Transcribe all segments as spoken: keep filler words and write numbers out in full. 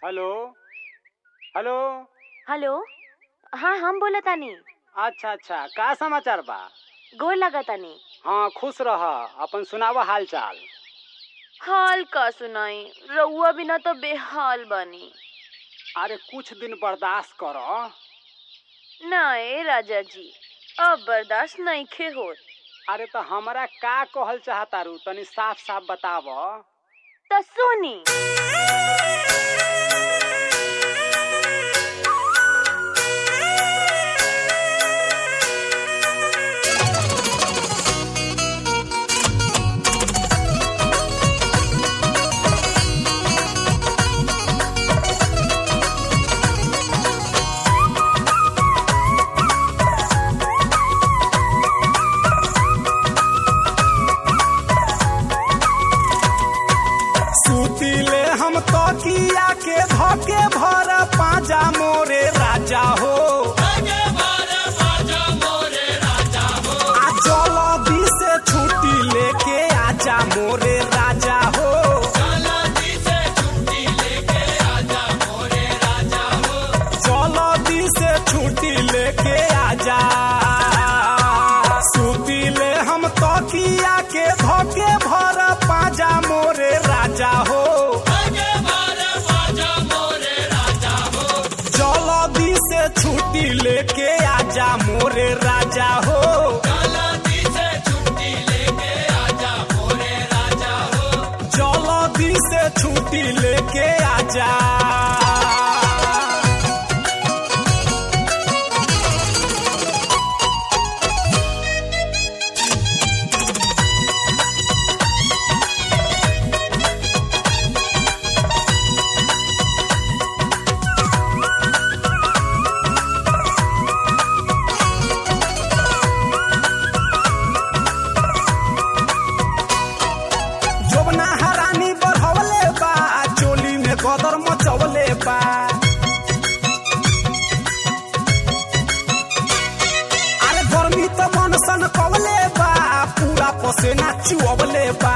Hello hello. Hello, हाँ हम बोला तानी। अच्छा अच्छा, का समाचार बा? गोर लगा तानी। हाँ खुश रह, अपन सुनावा हाल चाल। हाल का सुनाई, रउआ बिना तो बेहाल बानी। अरे कुछ दिन बर्दाश्त कर। ना ए राजा जी, अब बर्दाश्त नहीं खे होत। अरे तो हमरा का कहल चाहतारू, तनी साफ साफ बताव। त सुनी। सुतिले हम तकिया के धके भर पाजा मोरे राजा हो। आ जल्दी से छुट्टी लेके आजा मोरे राजा हो। जल्दी से छुट्टी लेके आजा। सुतिले हम तकिया के धके भर पाजा मोरे राजा हो। जल्दी से छुट्टी लेके आजा मोरे राजा हो। जल्दी से छुट्टी लेके आजा। जोबना हरानी बढ़वले बा, चोली में गदर मचवले बा। अरे गर्मी तो मन सन कवले बा, पूरा पसेना चुअवले बा।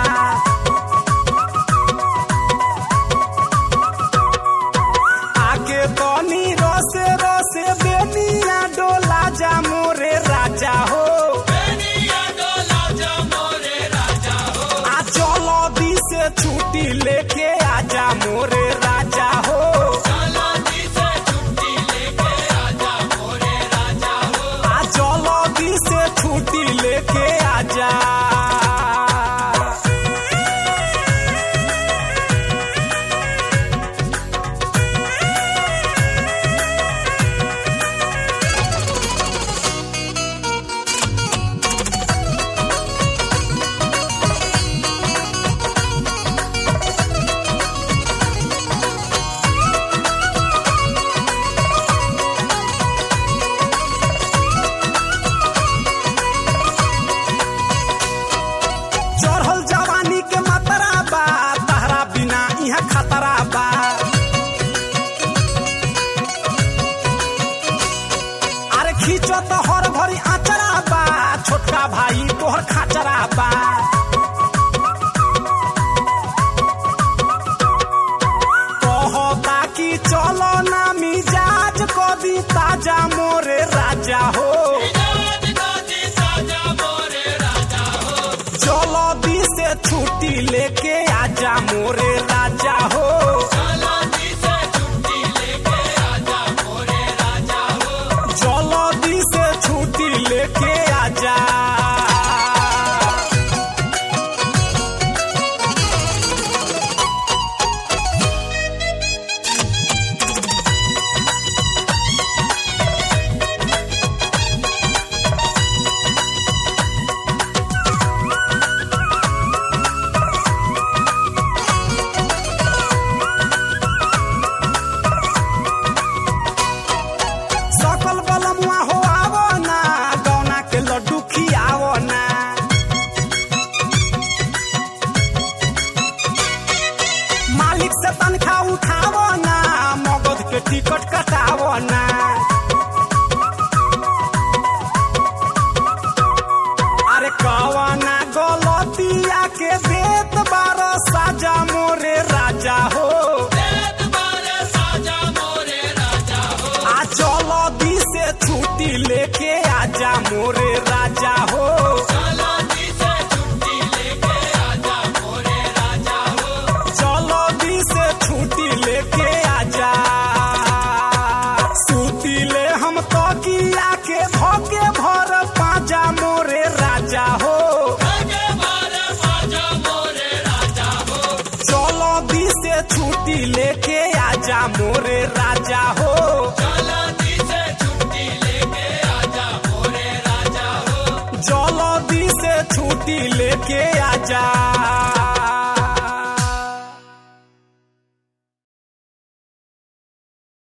आगे तनी रसे रसे बेनिया डोला जा मोरे राजा हो। जल्दी से छुट्टी लेके आजा मोरे राजा हो। आ जल्दी से छुट्टी लेके आजा। चढ़ल जवानी के मात्रा बा, तहरा बिना यहाँ खतरा बा। अरे खींचो तो हर भरी आचरा बा, छोटका भाई तोहर खाचरा बा। कहता कि चलो ना मिजाज कदी ताजा मोरे राजा हो। जल्दी से छुट्टी लेके आजा मोरे राजा हो। जल्दी से छुट्टी लेके आजा। सकल बलमुआ हो आवो ना, गौना के लड्डू खियावो ना। मालिक से तनखा उठावो ना, मगध के टिकट कटावो ना। अरे कवना गलतिया के देत बार साजा मोरे राजा हो। लेके आजा।